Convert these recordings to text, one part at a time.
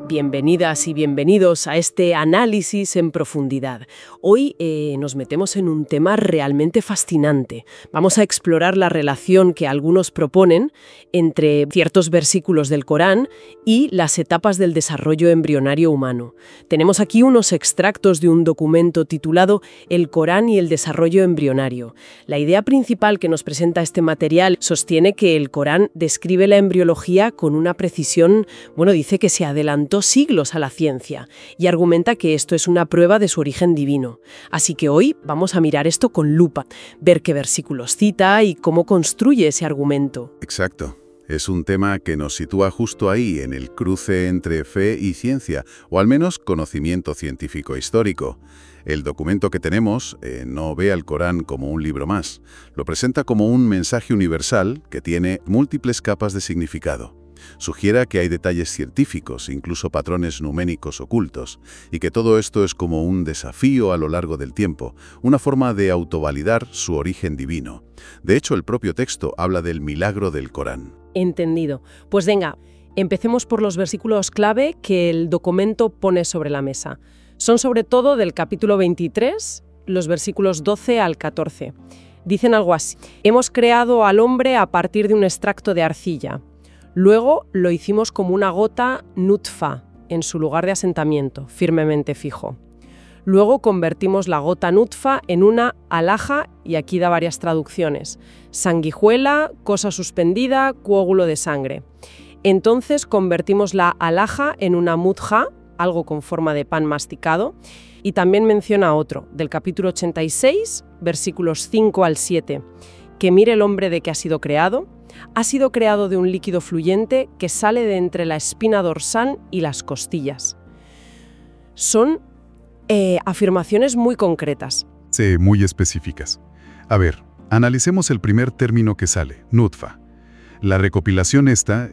Bienvenidas y bienvenidos a este análisis en profundidad. Hoy nos metemos en un tema realmente fascinante. Vamos a explorar la relación que algunos proponen entre ciertos versículos del Corán y las etapas del desarrollo embrionario humano. Tenemos aquí unos extractos de un documento titulado El Corán y el desarrollo embrionario. La idea principal que nos presenta este material sostiene que el Corán describe la embriología con una precisión, dice que se adelantó siglos a la ciencia y argumenta que esto es una prueba de su origen divino. Así que hoy vamos a mirar esto con lupa, ver qué versículos cita y cómo construye ese argumento. Exacto. Es un tema que nos sitúa justo ahí, en el cruce entre fe y ciencia, o al menos conocimiento científico histórico. El documento que tenemos no ve al Corán como un libro más. Lo presenta como un mensaje universal que tiene múltiples capas de significado. Sugiere que hay detalles científicos, incluso patrones numénicos ocultos, y que todo esto es como un desafío a lo largo del tiempo, una forma de autovalidar su origen divino. De hecho, el propio texto habla del milagro del Corán. Entendido. Pues venga, empecemos por los versículos clave que el documento pone sobre la mesa. Son sobre todo del capítulo 23, los versículos 12 al 14. Dicen algo así: hemos creado al hombre a partir de un extracto de arcilla. Luego lo hicimos como una gota nutfa en su lugar de asentamiento, firmemente fijo. Luego convertimos la gota nutfa en una alhaja, y aquí da varias traducciones: sanguijuela, cosa suspendida, coágulo de sangre. Entonces convertimos la alhaja en una mudja, algo con forma de pan masticado, y también menciona otro, del capítulo 86, versículos 5 al 7, que mire el hombre de que ha sido creado de un líquido fluyente que sale de entre la espina dorsal y las costillas. Son afirmaciones muy concretas. Sí, muy específicas. A ver, analicemos el primer término que sale, nutfa. La recopilación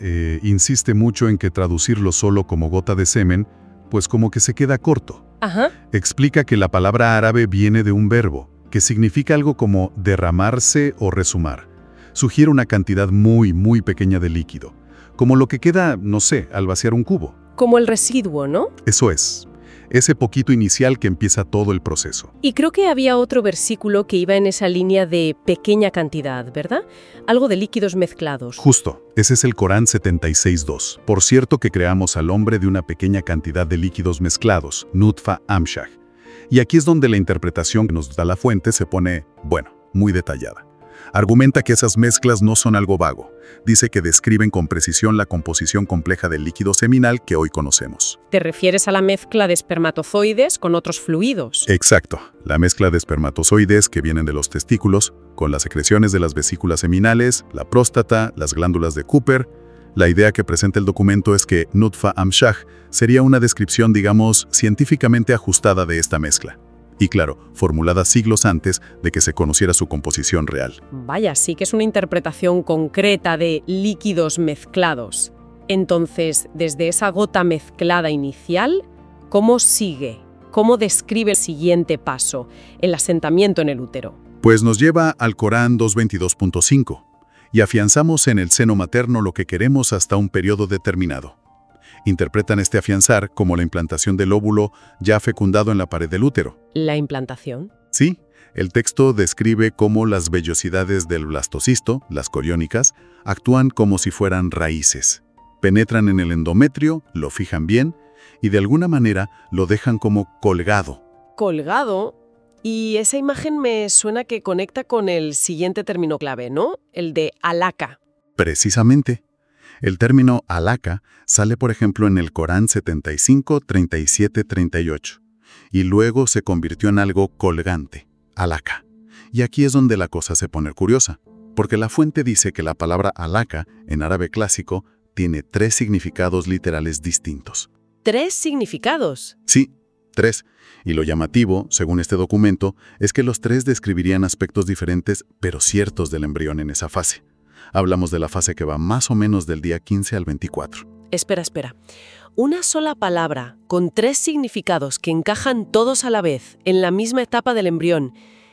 insiste mucho en que traducirlo solo como gota de semen, pues como que se queda corto. Ajá. Explica que la palabra árabe viene de un verbo, que significa algo como derramarse o resumar. Sugiere una cantidad muy, muy pequeña de líquido, como lo que queda, al vaciar un cubo. Como el residuo, ¿no? Eso es, ese poquito inicial que empieza todo el proceso. Y creo que había otro versículo que iba en esa línea de pequeña cantidad, ¿verdad? Algo de líquidos mezclados. Justo, ese es el Corán 76.2. Por cierto que creamos al hombre de una pequeña cantidad de líquidos mezclados, nutfa amshaj. Y aquí es donde la interpretación que nos da la fuente se pone, muy detallada. Argumenta que esas mezclas no son algo vago. Dice que describen con precisión la composición compleja del líquido seminal que hoy conocemos. ¿Te refieres a la mezcla de espermatozoides con otros fluidos? Exacto. La mezcla de espermatozoides que vienen de los testículos, con las secreciones de las vesículas seminales, la próstata, las glándulas de Cooper. La idea que presenta el documento es que nutfa amshaj sería una descripción, científicamente ajustada de esta mezcla. Y claro, formulada siglos antes de que se conociera su composición real. Vaya, sí que es una interpretación concreta de líquidos mezclados. Entonces, desde esa gota mezclada inicial, ¿cómo sigue? ¿Cómo describe el siguiente paso, el asentamiento en el útero? Pues nos lleva al Corán 222.5 y afianzamos en el seno materno lo que queremos hasta un periodo determinado. Interpretan este afianzar como la implantación del óvulo ya fecundado en la pared del útero. ¿La implantación? Sí, el texto describe cómo las vellosidades del blastocisto, las coriónicas, actúan como si fueran raíces. Penetran en el endometrio, lo fijan bien y de alguna manera lo dejan como colgado. ¿Colgado? Y esa imagen me suena que conecta con el siguiente término clave, ¿no? El de alaka. Precisamente. El término alaka sale, por ejemplo, en el Corán 75, 37, 38, y luego se convirtió en algo colgante, alaka. Y aquí es donde la cosa se pone curiosa, porque la fuente dice que la palabra alaka, en árabe clásico, tiene 3 significados literales distintos. ¿3 significados? Sí, 3. Y lo llamativo, según este documento, es que los 3 describirían aspectos diferentes, pero ciertos del embrión en esa fase. Hablamos de la fase que va más o menos del día 15 al 24. Espera. Una sola palabra con 3 significados que encajan todos a la vez en la misma etapa del embrión.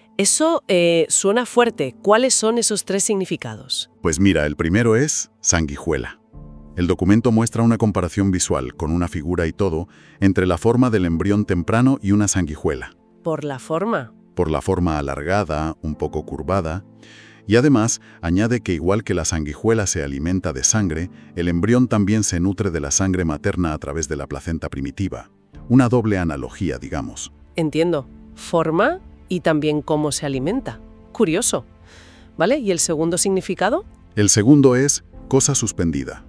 Eso suena fuerte. ¿Cuáles son esos 3 significados? Pues mira, el primero es sanguijuela. El documento muestra una comparación visual, con una figura y todo, entre la forma del embrión temprano y una sanguijuela. ¿Por la forma? Por la forma alargada, un poco curvada, y además añade que igual que la sanguijuela se alimenta de sangre, el embrión también se nutre de la sangre materna a través de la placenta primitiva. Una doble analogía, digamos. Entiendo. Forma y también cómo se alimenta. Curioso. ¿Vale? ¿Y el segundo significado? El segundo es cosa suspendida.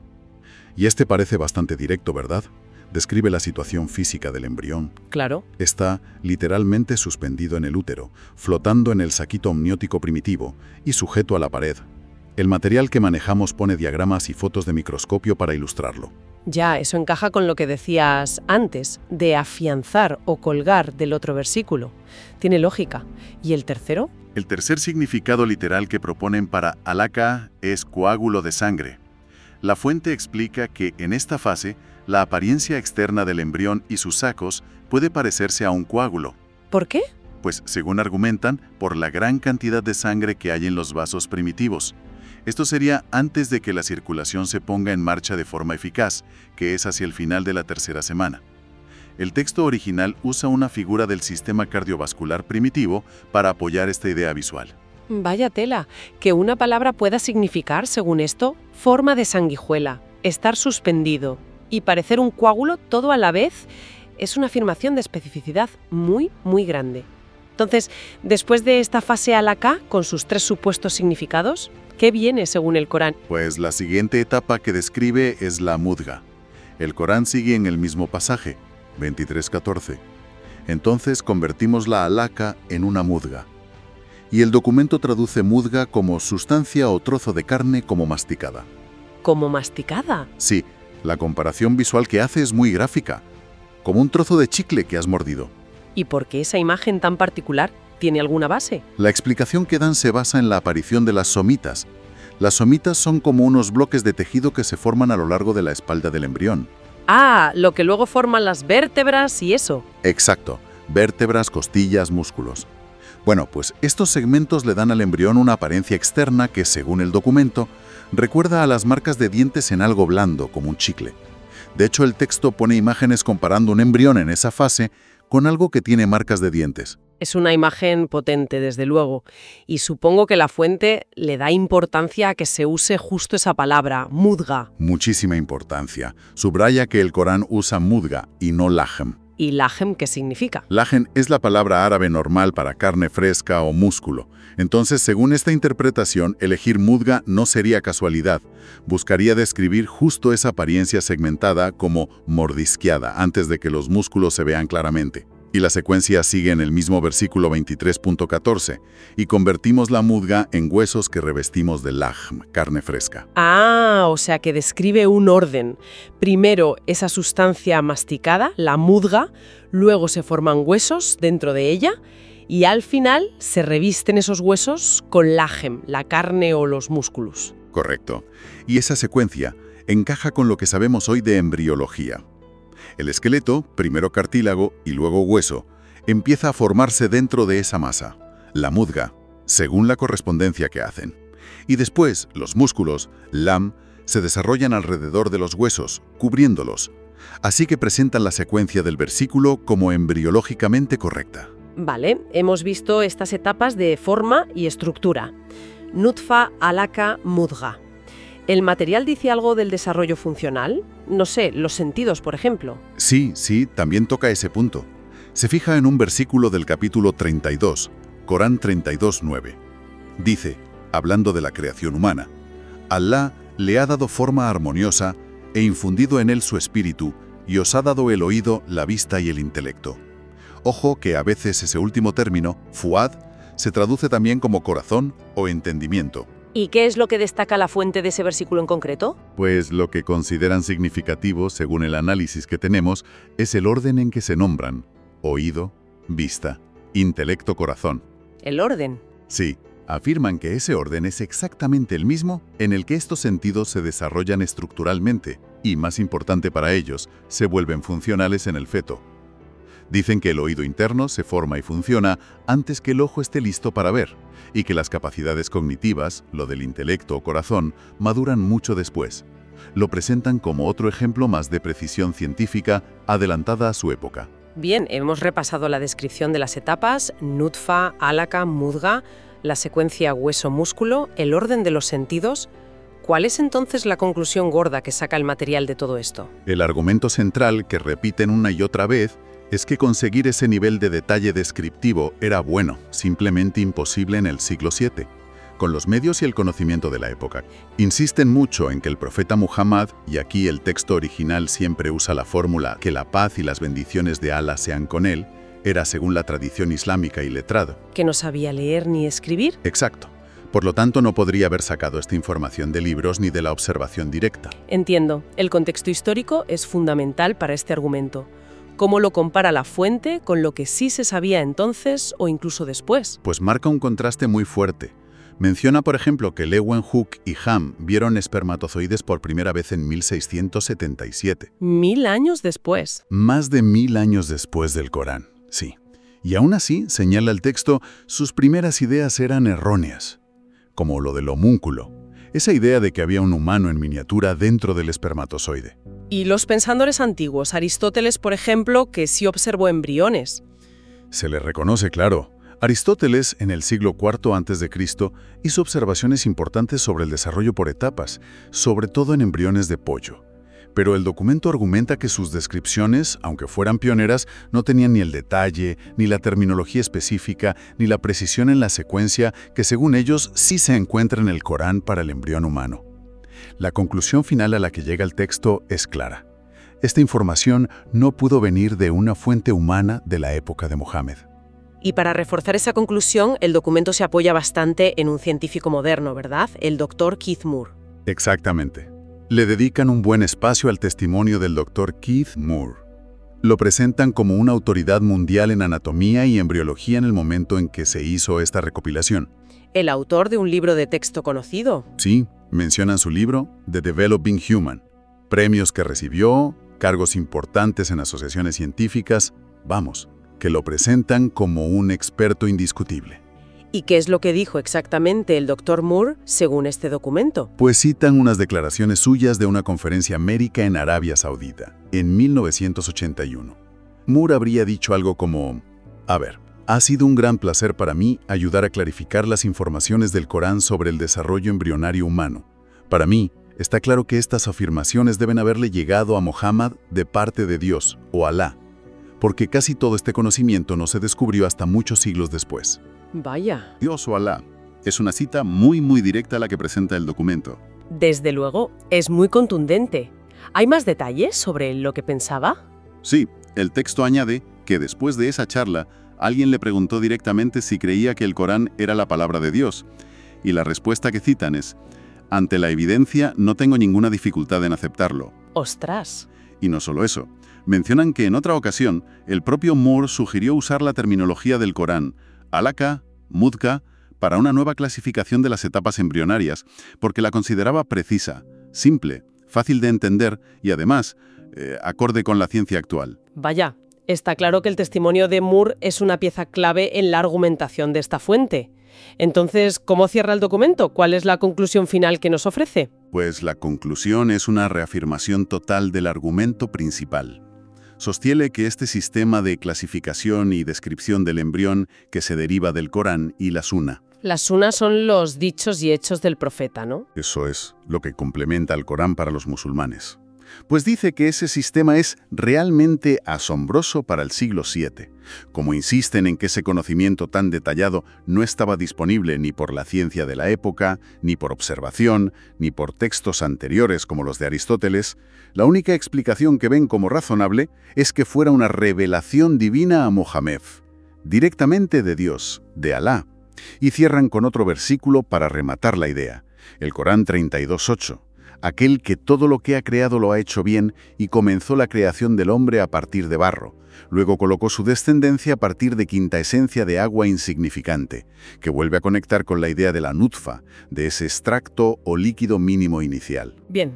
Y este parece bastante directo, ¿verdad? Describe la situación física del embrión. Claro. Está literalmente suspendido en el útero, flotando en el saquito amniótico primitivo y sujeto a la pared. El material que manejamos pone diagramas y fotos de microscopio para ilustrarlo. Ya, eso encaja con lo que decías antes, de afianzar o colgar del otro versículo. Tiene lógica. ¿Y el tercero? El tercer significado literal que proponen para alaca es coágulo de sangre. La fuente explica que en esta fase, la apariencia externa del embrión y sus sacos puede parecerse a un coágulo. ¿Por qué? Pues, según argumentan, por la gran cantidad de sangre que hay en los vasos primitivos. Esto sería antes de que la circulación se ponga en marcha de forma eficaz, que es hacia el final de la tercera semana. El texto original usa una figura del sistema cardiovascular primitivo para apoyar esta idea visual. Vaya tela, que una palabra pueda significar, según esto, forma de sanguijuela, estar suspendido y parecer un coágulo todo a la vez, es una afirmación de especificidad muy, muy grande. Entonces, después de esta fase alaca, con sus tres supuestos significados, ¿qué viene según el Corán? Pues la siguiente etapa que describe es la mudga. El Corán sigue en el mismo pasaje, 23:14. Entonces convertimos la alaca en una mudga. Y el documento traduce mudga como sustancia o trozo de carne como masticada. ¿Como masticada? Sí, la comparación visual que hace es muy gráfica, como un trozo de chicle que has mordido. ¿Y por qué esa imagen tan particular? ¿Tiene alguna base? La explicación que dan se basa en la aparición de las somitas. Las somitas son como unos bloques de tejido que se forman a lo largo de la espalda del embrión. Ah, lo que luego forman las vértebras y eso. Exacto, vértebras, costillas, músculos. Bueno, pues estos segmentos le dan al embrión una apariencia externa que, según el documento, recuerda a las marcas de dientes en algo blando, como un chicle. De hecho, el texto pone imágenes comparando un embrión en esa fase con algo que tiene marcas de dientes. Es una imagen potente, desde luego, y supongo que la fuente le da importancia a que se use justo esa palabra, mudga. Muchísima importancia. Subraya que el Corán usa mudga y no lahem. ¿Y lahem qué significa? Lahem es la palabra árabe normal para carne fresca o músculo. Entonces, según esta interpretación, elegir mudga no sería casualidad. Buscaría describir justo esa apariencia segmentada como mordisqueada antes de que los músculos se vean claramente. Y la secuencia sigue en el mismo versículo 23.14, y convertimos la mudga en huesos que revestimos de lahm, carne fresca. Ah, o sea que describe un orden. Primero esa sustancia masticada, la mudga, luego se forman huesos dentro de ella, y al final se revisten esos huesos con lahem, la carne o los músculos. Correcto. Y esa secuencia encaja con lo que sabemos hoy de embriología. El esqueleto, primero cartílago y luego hueso, empieza a formarse dentro de esa masa, la mudga, según la correspondencia que hacen. Y después, los músculos, lam, se desarrollan alrededor de los huesos, cubriéndolos. Así que presentan la secuencia del versículo como embriológicamente correcta. Vale, hemos visto estas etapas de forma y estructura. Nutfa, alaca, mudga. ¿El material dice algo del desarrollo funcional? No sé, los sentidos, por ejemplo. Sí, también toca ese punto. Se fija en un versículo del capítulo 32, Corán 32:9. Dice, hablando de la creación humana, Alá le ha dado forma armoniosa e infundido en él su espíritu y os ha dado el oído, la vista y el intelecto. Ojo que a veces ese último término, fuad, se traduce también como corazón o entendimiento. ¿Y qué es lo que destaca la fuente de ese versículo en concreto? Pues lo que consideran significativo, según el análisis que tenemos, es el orden en que se nombran: oído, vista, intelecto, corazón. ¿El orden? Sí, afirman que ese orden es exactamente el mismo en el que estos sentidos se desarrollan estructuralmente y, más importante para ellos, se vuelven funcionales en el feto. Dicen que el oído interno se forma y funciona antes que el ojo esté listo para ver, y que las capacidades cognitivas, lo del intelecto o corazón, maduran mucho después. Lo presentan como otro ejemplo más de precisión científica adelantada a su época. Bien, hemos repasado la descripción de las etapas, nutfa, alaka, mudga, la secuencia hueso-músculo, el orden de los sentidos. ¿Cuál es entonces la conclusión gorda que saca el material de todo esto? El argumento central que repiten una y otra vez es que conseguir ese nivel de detalle descriptivo era bueno, simplemente imposible en el siglo VII, con los medios y el conocimiento de la época. Insisten mucho en que el profeta Muhammad, y aquí el texto original siempre usa la fórmula que la paz y las bendiciones de Allah sean con él, era según la tradición islámica y letrado. ¿Que no sabía leer ni escribir? Exacto. Por lo tanto, no podría haber sacado esta información de libros ni de la observación directa. Entiendo. El contexto histórico es fundamental para este argumento. ¿Cómo lo compara la fuente con lo que sí se sabía entonces o incluso después? Pues marca un contraste muy fuerte. Menciona, por ejemplo, que Leeuwenhoek y Ham vieron espermatozoides por primera vez en 1677. 1000 años después. Más de 1000 años después del Corán, sí. Y aún así, señala el texto, sus primeras ideas eran erróneas, como lo del homúnculo, esa idea de que había un humano en miniatura dentro del espermatozoide. Y los pensadores antiguos, Aristóteles, por ejemplo, que sí observó embriones. Se le reconoce, claro. Aristóteles, en el siglo IV a.C., hizo observaciones importantes sobre el desarrollo por etapas, sobre todo en embriones de pollo. Pero el documento argumenta que sus descripciones, aunque fueran pioneras, no tenían ni el detalle, ni la terminología específica, ni la precisión en la secuencia que, según ellos, sí se encuentra en el Corán para el embrión humano. La conclusión final a la que llega el texto es clara. Esta información no pudo venir de una fuente humana de la época de Mohammed. Y para reforzar esa conclusión, el documento se apoya bastante en un científico moderno, ¿verdad? El doctor Keith Moore. Exactamente. Le dedican un buen espacio al testimonio del doctor Keith Moore. Lo presentan como una autoridad mundial en anatomía y embriología en el momento en que se hizo esta recopilación. El autor de un libro de texto conocido. Sí, mencionan su libro, The Developing Human. Premios que recibió, cargos importantes en asociaciones científicas, vamos, que lo presentan como un experto indiscutible. ¿Y qué es lo que dijo exactamente el doctor Moore según este documento? Pues citan unas declaraciones suyas de una conferencia médica en Arabia Saudita, en 1981. Moore habría dicho algo como, a ver, ha sido un gran placer para mí ayudar a clarificar las informaciones del Corán sobre el desarrollo embrionario humano. Para mí, está claro que estas afirmaciones deben haberle llegado a Muhammad de parte de Dios, o Alá, porque casi todo este conocimiento no se descubrió hasta muchos siglos después. Vaya. Dios o Alá. Es una cita muy directa la que presenta el documento. Desde luego, es muy contundente. ¿Hay más detalles sobre lo que pensaba? Sí, el texto añade que después de esa charla, alguien le preguntó directamente si creía que el Corán era la palabra de Dios. Y la respuesta que citan es, ante la evidencia no tengo ninguna dificultad en aceptarlo. ¡Ostras! Y no solo eso. Mencionan que en otra ocasión, el propio Moore sugirió usar la terminología del Corán, alaka, mudga, para una nueva clasificación de las etapas embrionarias, porque la consideraba precisa, simple, fácil de entender y además, acorde con la ciencia actual. Vaya, está claro que el testimonio de Moore es una pieza clave en la argumentación de esta fuente. Entonces, ¿cómo cierra el documento? ¿Cuál es la conclusión final que nos ofrece? Pues la conclusión es una reafirmación total del argumento principal. Sostiene que este sistema de clasificación y descripción del embrión que se deriva del Corán y la Sunna. Las Sunnas son los dichos y hechos del profeta, ¿no? Eso es lo que complementa al Corán para los musulmanes. Pues dice que ese sistema es realmente asombroso para el siglo VII. Como insisten en que ese conocimiento tan detallado no estaba disponible ni por la ciencia de la época, ni por observación, ni por textos anteriores como los de Aristóteles, la única explicación que ven como razonable es que fuera una revelación divina a Mohammed, directamente de Dios, de Alá. Y cierran con otro versículo para rematar la idea, el Corán 32:8. Aquel que todo lo que ha creado lo ha hecho bien y comenzó la creación del hombre a partir de barro. Luego colocó su descendencia a partir de quinta esencia de agua insignificante, que vuelve a conectar con la idea de la nutfa, de ese extracto o líquido mínimo inicial. Bien,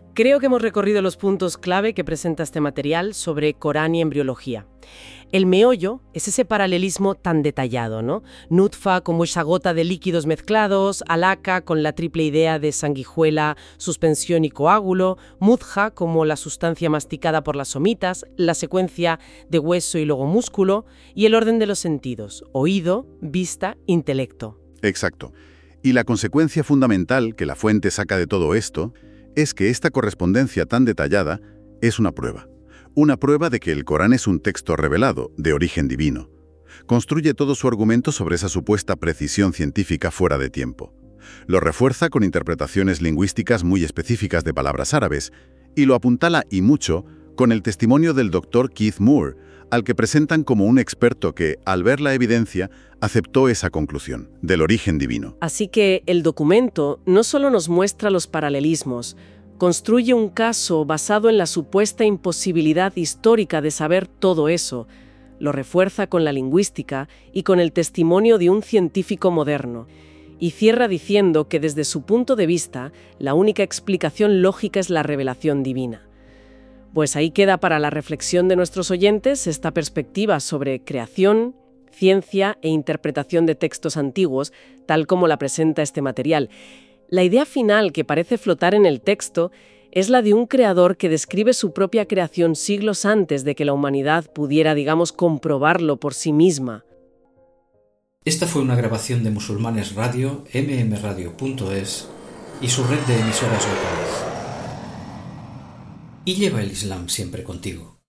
Creo que hemos recorrido los puntos clave que presenta este material sobre Corán y embriología. El meollo es ese paralelismo tan detallado, ¿no? Nutfa como esa gota de líquidos mezclados, alaka con la triple idea de sanguijuela, suspensión y coágulo, mudja como la sustancia masticada por las somitas, la secuencia de hueso y luego músculo, y el orden de los sentidos, oído, vista, intelecto. Exacto. Y la consecuencia fundamental que la fuente saca de todo esto es que esta correspondencia tan detallada es una prueba. Una prueba de que el Corán es un texto revelado, de origen divino. Construye todo su argumento sobre esa supuesta precisión científica fuera de tiempo. Lo refuerza con interpretaciones lingüísticas muy específicas de palabras árabes y lo apuntala y mucho con el testimonio del Dr. Keith Moore, al que presentan como un experto que, al ver la evidencia, aceptó esa conclusión, del origen divino. Así que el documento no solo nos muestra los paralelismos, construye un caso basado en la supuesta imposibilidad histórica de saber todo eso, lo refuerza con la lingüística y con el testimonio de un científico moderno, y cierra diciendo que desde su punto de vista, la única explicación lógica es la revelación divina. Pues ahí queda para la reflexión de nuestros oyentes esta perspectiva sobre creación, ciencia e interpretación de textos antiguos, tal como la presenta este material. La idea final que parece flotar en el texto es la de un creador que describe su propia creación siglos antes de que la humanidad pudiera, comprobarlo por sí misma. Esta fue una grabación de Musulmanes Radio, mmradio.es y su red de emisoras locales. Y lleva el Islam siempre contigo.